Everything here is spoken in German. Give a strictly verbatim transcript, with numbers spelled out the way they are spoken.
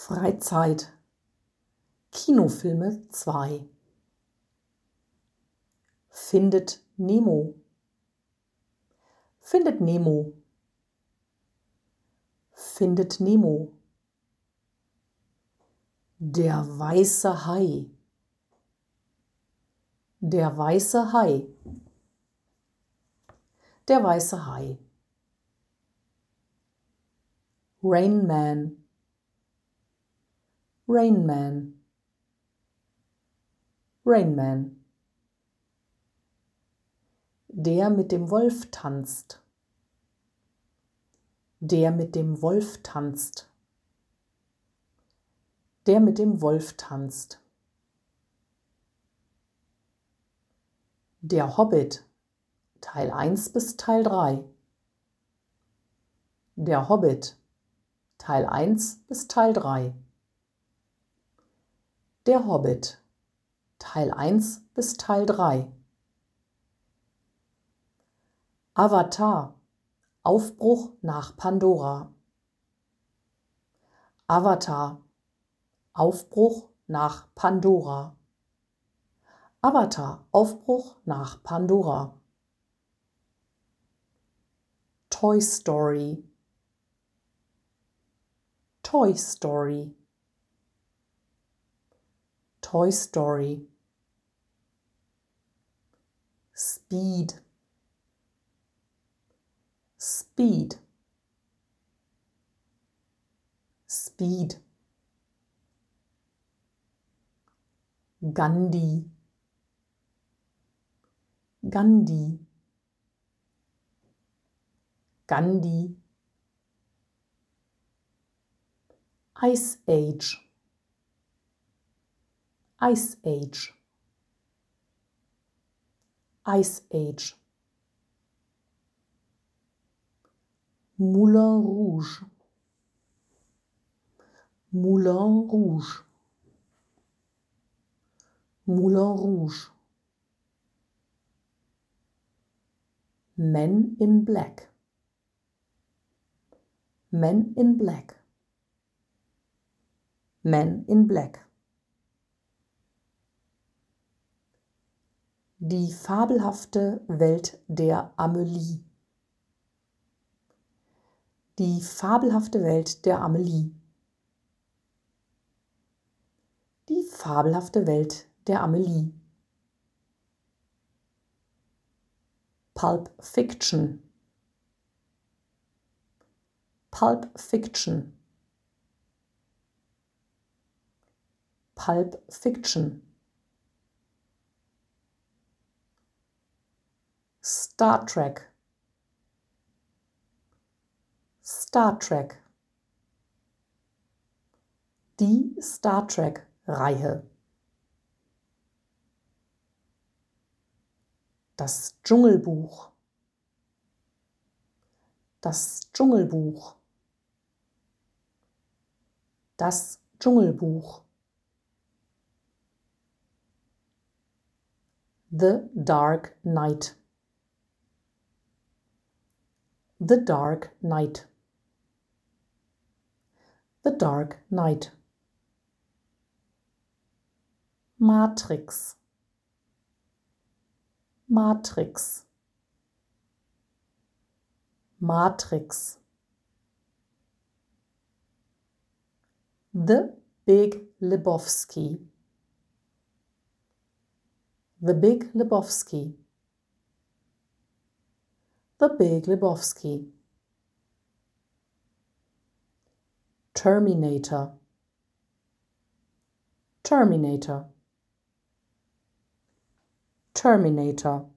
Freizeit. Kinofilme zwei. Findet Nemo. Findet Nemo. Findet Nemo. Der weiße Hai. Der weiße Hai. Der weiße Hai. Rain Man. Rain Man. Rain Man. Der mit dem Wolf tanzt. Der mit dem Wolf tanzt. Der mit dem Wolf tanzt. Der Hobbit. Teil eins bis Teil drei. Der Hobbit. Teil eins bis Teil drei. Der Hobbit. Teil eins bis Teil drei. Avatar. Aufbruch nach Pandora. Avatar. Aufbruch nach Pandora. Avatar. Aufbruch nach Pandora. Toy Story. Toy Story. Toy Story. Speed. Speed. Speed. Gandhi. Gandhi. Gandhi. Ice Age. Ice Age. Ice Age. Moulin Rouge. Moulin Rouge. Moulin Rouge. Men in Black. Men in Black. Men in Black. Die fabelhafte Welt der Amelie. Die fabelhafte Welt der Amelie. Die fabelhafte Welt der Amelie. Pulp Fiction. Pulp Fiction. Pulp Fiction. Star Trek. Star Trek. Die Star Trek-Reihe. Das Dschungelbuch. Das Dschungelbuch. Das Dschungelbuch. The Dark Knight. The Dark Knight. The Dark Knight. Matrix. Matrix. Matrix. The Big Lebowski. The Big Lebowski. The Big Lebowski. Terminator. Terminator. Terminator.